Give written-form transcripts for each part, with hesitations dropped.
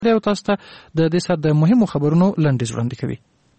او تاسو ته د دې سره د مهمو خبرونو لنډیز وړاندې کوي.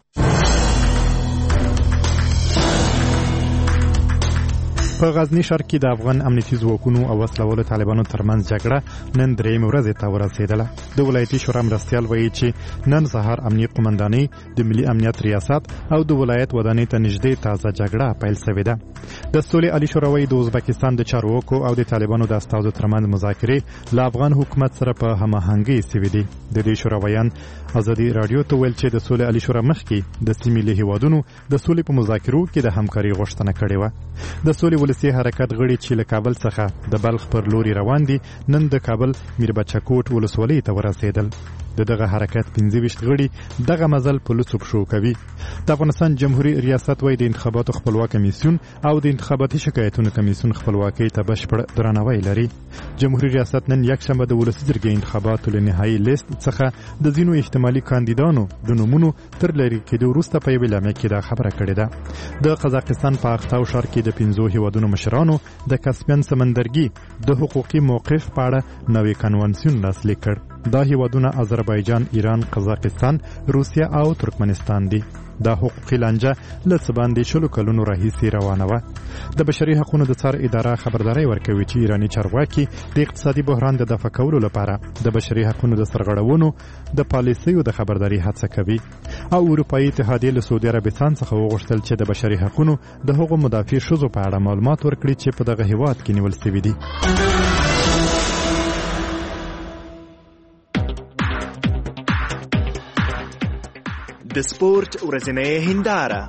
په غزنی ښار کې د افغان امنیتي ځواکونو او وسلوالو طالبانو ترمنځ جګړه نن درېیمې ورځې ته ورسېدله. د ولایتي شورا مرستیال وایي چې نن سهار امنیت قومندانۍ د ملي امنیت ریاست او د ولایت ودانۍ ته نږدې تازه جګړه پیل شوې ده. د سولې عالي شورا وایي د ازبکستان د چارواکو او د طالبانو د استازو ترمنځ مذاکرې له افغان حکومت سره په هماهنګۍ شوې دي. د دې شورا ویان ازادي رادیو ته ویل چې د سولې عالي شورا مخکې د سیمې له هیوادونو د سولې په مذاکرو کې د همکارۍ غوښتنه کړې وه. د سولې ولسي حرکت غړي چې له کابل څخه د بلخ پر لوري روان دي نن د کابل میربچکوټ ولسوالۍ ته ورسېدل. دغه حرکت 25 غړي دغه مزل په لوڅو پښو کوي. د افغانستان جمهوریت ریاست وایي د انتخاباتو خپلواک کمیسیون او د انتخاباتي شکایتونو کمیسیون خپلواکۍ ته بشپړ درناوی لري. جمهوریت ریاست نن یکشنبه د ولسي جرګې انتخاباتو له نهایي لیست څخه د ځینو احتمالي کاندیدانو د نومونو تر لرې کېدو وروسته په یوه اعلامیه کې دا خبره کړې ده. د قزاقستان په اختاو ښار کې د 15 هیوادونو مشرانو د کسپین سمندرګي د حقوقي موقف په اړه نوې کنوانسیون لاسلیک کړ. دا هیوادونه آذربایجان، ایران، قزاقستان، روسیه او ترکمنستان دي. دا حقوقي لانجه له څه باندې 20 کلونو راهیسې روانه وه. د بشري حقوقو د څار اداره خبرداری ورکوي چې ایراني چارواکي د اقتصادي بحران د دفع کولو لپاره د بشري حقوقو د سرغړونو د پالیسیو د خبرداري هڅه کوي. او اروپایي اتحادیه له سعودي عربستان څخه وغوښتل چې د بشري حقوقو د هغو مدافع ښځو په اړه معلومات ورکړي چې په دغه هیواد کې نیول شوي دي. د سپورت ورځنۍ هنداره.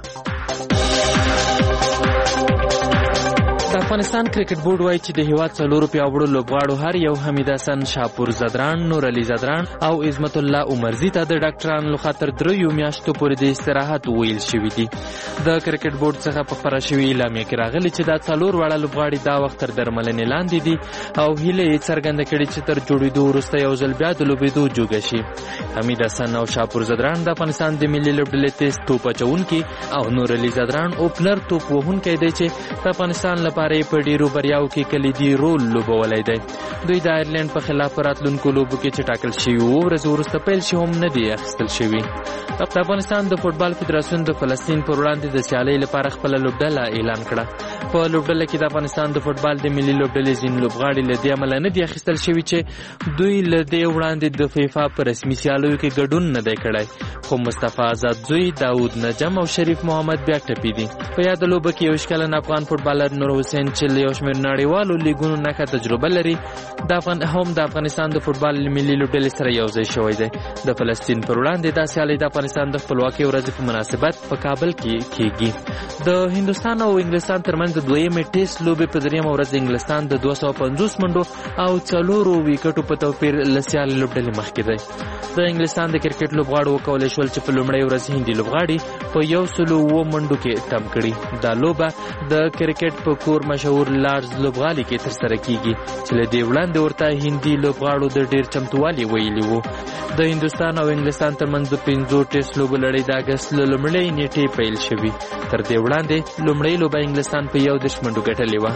د افغانستان کرکټ بورډ وایي چې د هیواد څلورو پیاوړو لوبغاړو هر یو حمید حسن، شاپور زدران، نور علي زدران او عظمت الله عمرزي ته د ډاکټرانو له خاطر 3 میاشتو پورې د استراحت ویل شوي دي. د کرکټ بورډ څخه په خپره شوې اعلامیه کې راغلي چې دا څلور واړه لوبغاړي دا وخت تر درملنې لاندې دي او هیله یې څرګنده کړې چې تر جوړېدو وروسته یو ځل بیا د لوبېدو جوګه شي. حمید حسن او شاپور زدران د افغانستان د ملي لوبډلې تیز توپ اچوونکي او نور علي زدران اوپنر توپ وهونکی دی چې د افغانستان لپاره په ډیرو بریاو کې کلیدي رول لوبولی دی. دوی د آیرلینډ په خلاف په راتلونکو لوبو کې چې ټاکل شوي وو ورځې وروسته پیل شي هم نه دی اخیستل شوي. د افغانستان د فوټبال فدراسیون د فلسطین پر وړاندې د سیالۍ لپاره خپله لوبډله اعلان کړه. په لوبډله کې د افغانستان د فوټبال د ملي لوبډلې ځینې لوبغاړي له دې امله نه دي اخیستل شوي چې دوی له دې وړاندې د فیفا په رسمي سیالیو کې ګډون نه دی کړی. خو مصطفی آزاد زوی، داود نجم او شریف محمد بیا ټپي دي. په یاده لوبه کې 21 کلن افغان فوټبالر نور حسین چې له یو شمېر نړیوالو لیګونو نښه تجربه لري د افغانستان د فوټبال ملي لوبډلې سره یو ځای شوی دی. د فلسطین پر وړاندې دا سیالۍ د افغانستان د خپلواکۍ ورځې په مناسبت په کابل کې کیږي. د هندوستان او انګلستان ترمنځ د دویمې ټیسټ لوبې په دریمه ورځ انګلستان د 250 منډو او 4 ویکټو په توپیر له سیالۍ لوبډلې مخکې دی. د انګلستان د کرکټ لوبغاړو وکولی شول چې په لومړۍ ورځ هندي لوبغاړي په 107 منډو کې تم کړي. دا لوبه د کرکټ په کور مشهور لارډز لوبغالي کې ترسره کیږي چې له دې وړاندې ورته هندي لوبغاړو د ډېر چمتووالي ویلي وو. د هندوستان او انګلستان ترمنځ د 5 ټیسټ لوبو لړۍ د اګست له لومړۍ نیټې پیل شوي. تر دې وړاندې لومړۍ لوبه انګلستان په 11 منډو ګټلې وه.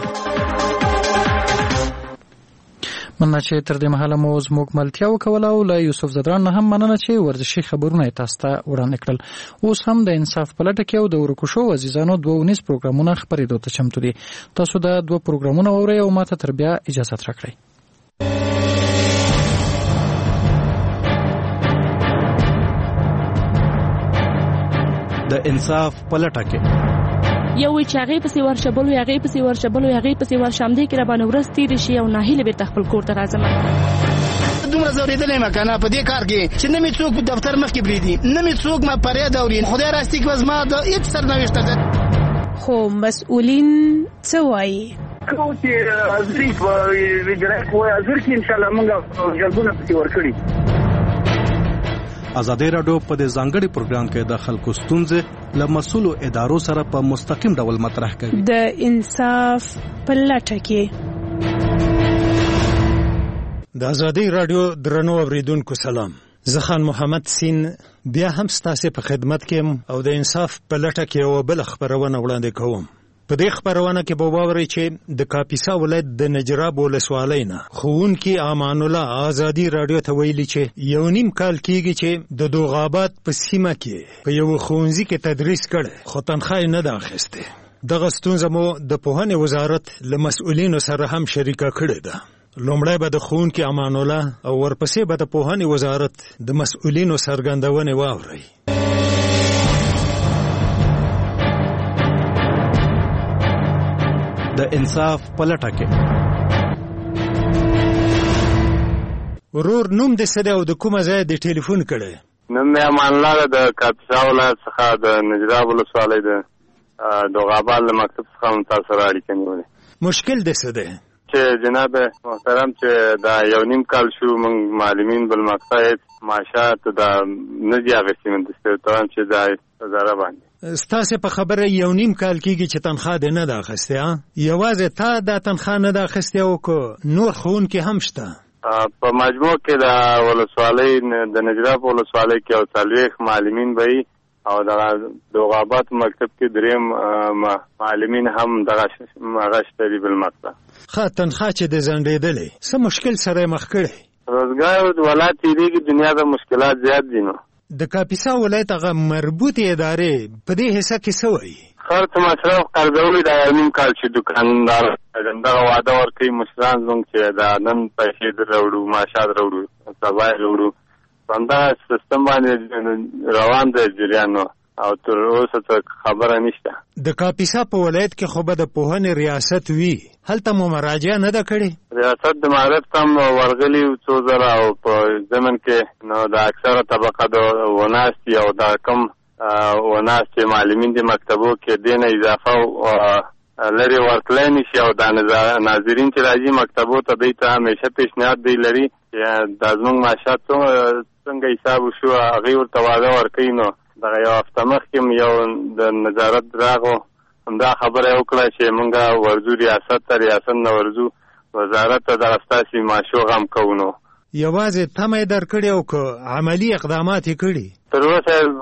مننه چې تر دې مهاله مو زموږ ملتیا وکوله او له یوسف زدران نه هم مننه چې ورزشي خبرونه یې تاسو ته وړاندې کړل. اوس هم د انصاف په لټه کې او د ورکو شوو عزیزانو 2 پروګرامونه خپرېدو ته چمتو دي. تاسو دا 2 پروګرامونه واورئ او ماته تر بیا اجازه راکړئ. د انصاف په لټه کې یو چې هغه پسې ورشبلو هغه پسې ورشم دې کې را باندې ورځ تیر شي او ناهیله به خپل کور ته راځم. دومره زورېدلې مکنه په دې کار کې چې نه می څوک په دفتر مخ کې بریدي، نه می څوک ما پرې دورین. خدای راستي کې زما د هیڅ سرنوشت ده. خو مسؤلین څه وایي؟ کو چې ازری په ویجرای کوی ازر کې ان شاء الله موږ جلبونه پسې ورکړي. ازادي راډیو په دې ځانګړي پروګرام کې د خلکو ستونزې له مسؤلو ادارو سره په مستقیم ډول مطرح کوي. د انصاف په لټه کې د ازادي راډیو درنو اوریدونکو سلام. زه خان محمد سین بیا هم ستاسو په خدمت کې او د انصاف په لټه کې یو بل خبرونه وړاندې کوم. په دې خبرونه کې به واورئ چې د کاپیسا ولایت د نجراب ولسوالۍ نه ښوونکي امان الله ازادي رادیو ته ویلي چې 1.5 کال کېږي چې د دوغابات په سیمه کې په یو ښوونځي کې تدریس کړی خو تنخواه یې نه ده اخیستې. دغه ستونزه مو د پوهنې وزارت له مسؤلینو سره هم شریکه کړې ده. لومړی به د ښوونکي امان الله او ورپسې به د پوهنې وزارت د مسؤلینو څرګندونې واورئ. د انصاف پلټه کې ورور نوم دې څه دی او د کومه ځای دې ټلیفون کړی؟ نوم مې امان الله د کاپیسا ولایت څخه د نجراب ولسوالۍ د دوغابات له مکتب څخه تاسو سره اړیکه نیولې. مشکل دې څه دی؟ چې جناب محترم چې دا 1.5 کال شو موږ معلمین بل مقصد معاشات دا نه دی اغستې من دستوران چې دا وزاره باندې ستاسو په خبره 1.5 کال کېږي چې تنخواه دې نه ده اخیستې. یوازې تا دا تنخواه نه ده اخیستې او که نور ښوونکي هم شته؟ په مجموع کې د ولسوالۍ د نجراب ولسوالۍ کې 40 معلمین به او د دوغابات مکتب کې 3 معلمین هم دغه غشتري بل مقصد. ښه تنخواه چې د ځنډېدلې څه مشکل سره مخ کړی؟ روزګار ولایت تیریږي دنیا د مشکلات زیات دي. نو د کاپیسا ولایت هغه مربوطې ادارې په دې حصہ کې څه وایي؟ خرڅ مصرف قرضولي دا 1.5 کال چې دکاندار دغه وعده ورکوي مشران زموږ چې دا نن پیسې راوړو معاشات راوړو سبا راوړو همدغه سیستم باندې روان دی جریان او تر اوسه څه خبره نشته. د کاپیسا په ولایت کې خو به د پوهنې ریاست وي، هلته مو مراجعه نه ده کړې؟ ریاست د معارف هم ورغلي څو ځله او په ضمن کې نو د اکثره طبقه د وناستي او دا کم وناستي معلمین د مکتبو کې دې نه اضافه لري ورتلی نشي او دا ناظرین چې راځي مکتبو ته دوی ته همیشه پیشنهاد دی لري چې دا زموږ معاشات څنګه حساب وشو هغوی ورته وعده ورکوي. نو دغه یو هفته مخکې یو د نظارت راغو همدا خبره یې وکړه چې موږ ورځو ریاست ته ریاست نه ورځو وزارت ته دغه ستاسې معاشو غم کوو. نو یوازې تمه یې درکړې او که عملي اقدامات یې کړي؟ تر اوسه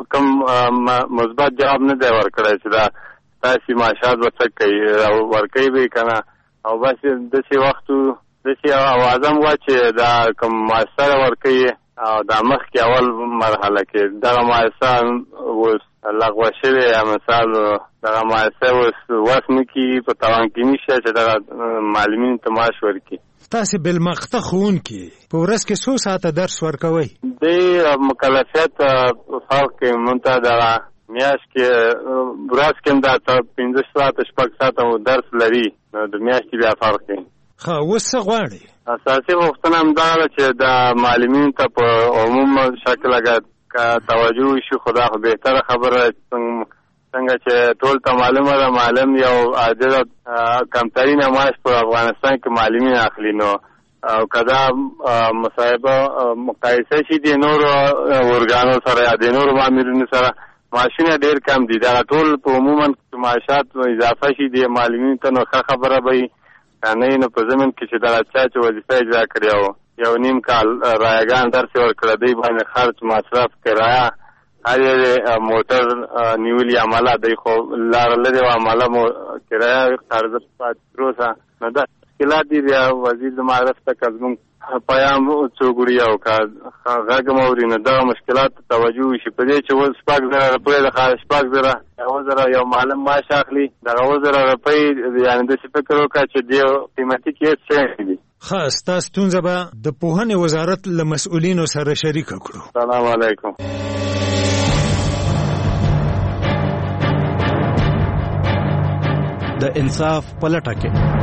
کوم مثبت جواب نه دی ورکړی چې دا ستاسې معاشات به څه کوي او ورکوي به یې که نه او بس داسې وخت داسې اوازه م وه چې دا کوم معاشره ورکوي او دا مخکې اول مرحله کې دغه معاشره اوس لغوه شوې مثال دغه معاشره اوس وس نه کېږي په توان کې نشته چې دغه معلمینو ته معاش ورکړي. تاسې بالمقطع ښوونکي په ورځ کې څو ساعته درس ورکوئ؟ دې مکلفیت فرق کې مونږ ته دغه میاشت کې ورځ کې هم دا 15 ساعته 6 ساعته درس لري نو د میاشتې بیا فرق دی. ښه اوس څه غواړئ؟ اساسي غوښتنه همدا ده چې د معلمینو ته په عموم شکل اگر توجه وشي خو دا خو بهتره خبره څنګه چې ټول ته معلومه ده معلم یو عاجله کمترینه معاش په افغانستان کې معلمین اخلي. نو او که دا مصاحبه مقایسه شي د نورو ارګانو سره یا د نورو مامورینو سره معاشونه ډېر کم دي. دا ټول په عموما معاشات اضافه شي د معلمینو ته نو ښه خبره به وي نه نو په زمین کې چې دغه چا چې وظیفه اجرا کړې او 1.5 کال رایګان درس یې ورکړی دی باندې خرچ مصرف کرایه هر یو موټر نیولي عمله دی خو لاره لرې وه عمله مو کرایه قرضه پاتې تر اوسه نو دا مشکلات دي. بیا وزیر د معرف ته که زموږ پیام څوک وړي او که غږ م اوري نو دغه مشکلات ته توجه وشي په دې چې اوس 6,000 روپۍ د 6,000 7,000 یو معلم معاش اخلي دغه 7,000 روپۍ یعنې داسې فکر وکړه چې دې قیمتي کې هېڅ شی نه دي. ښه ستا ستونزه به د پوهنې وزارت له مسؤلینو سره شریکه کړو. سلام علیکم. د انصاف پلټه کې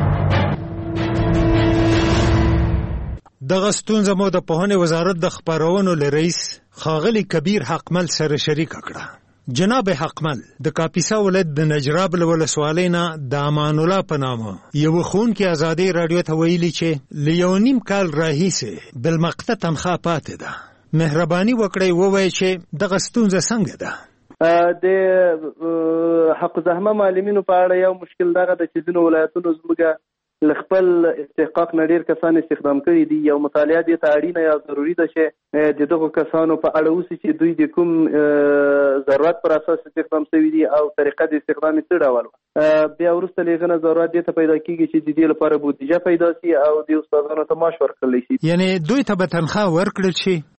دغه ستونزه مو د پوهنې وزارت د خپرونو له رئیس ښاغلي کبیر حقمل سره شریکه کړه. جناب حقمل د کاپیسا ولایت د نجراب له ولسوالۍ نه د امان الله په نامه یو ښوونکي ازادي راډیو ته ویلي چې له 1.5 کال راهیسې بالمقطع تنخواه پاتې ده. مهرباني وکړئ ووایئ چې دغه ستونزه څنګه ده؟ د حق زحمه معلمینو په اړه یو مشکل دغه د چې ځینو ولایتونو زموږ خپل استحقاق نه ډیر کسان استخدام کړي دي. یو مطالعه دې ته اړینه یا ضروري ده چې د دغو کسانو په اړه وسي چې دوی د کوم ضرورت پر اساس استخدام شوي دي او طریقه د استخدام یې څه ډول. بیا وروسته لیغنه ضرورت دې ته پیدا کیږي چې د دې لپاره بودیجه پیدا شي او د استادانو ته معاش ورکړل شي. یعنی دوی ته به تنخواه ورکړل شي؟